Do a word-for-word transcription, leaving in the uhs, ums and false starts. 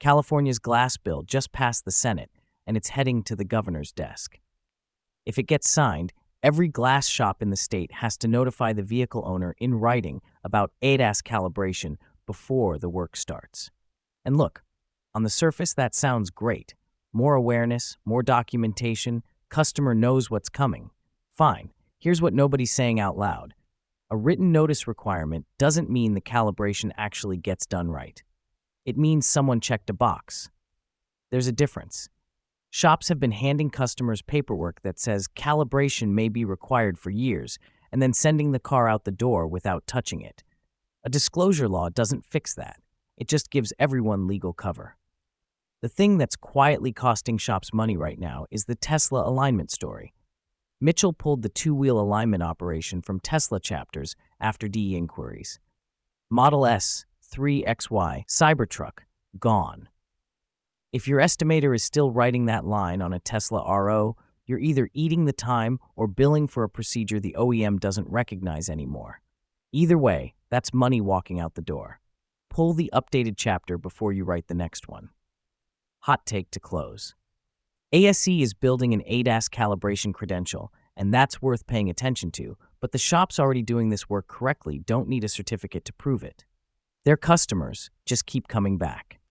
California's glass bill just passed the Senate, and it's heading to the governor's desk. If it gets signed, every glass shop in the state has to notify the vehicle owner in writing about A D A S calibration before the work starts. And look, on the surface, that sounds great. More awareness, more documentation, customer knows what's coming. Fine, here's what nobody's saying out loud. A written notice requirement doesn't mean the calibration actually gets done right. It means someone checked a box. There's a difference. Shops have been handing customers paperwork that says calibration may be required for years, and then sending the car out the door without touching it. A disclosure law doesn't fix that. It just gives everyone legal cover. The thing that's quietly costing shops money right now is the Tesla alignment story. Mitchell pulled the two-wheel alignment operation from Tesla chapters after D E inquiries. Model S, three X Y, Cybertruck, gone. If your estimator is still writing that line on a Tesla R O, you're either eating the time or billing for a procedure the O E M doesn't recognize anymore. Either way, that's money walking out the door. Pull the updated chapter before you write the next one. Hot take to close. A S E is building an A D A S calibration credential, and that's worth paying attention to, but the shops already doing this work correctly don't need a certificate to prove it. Their customers just keep coming back.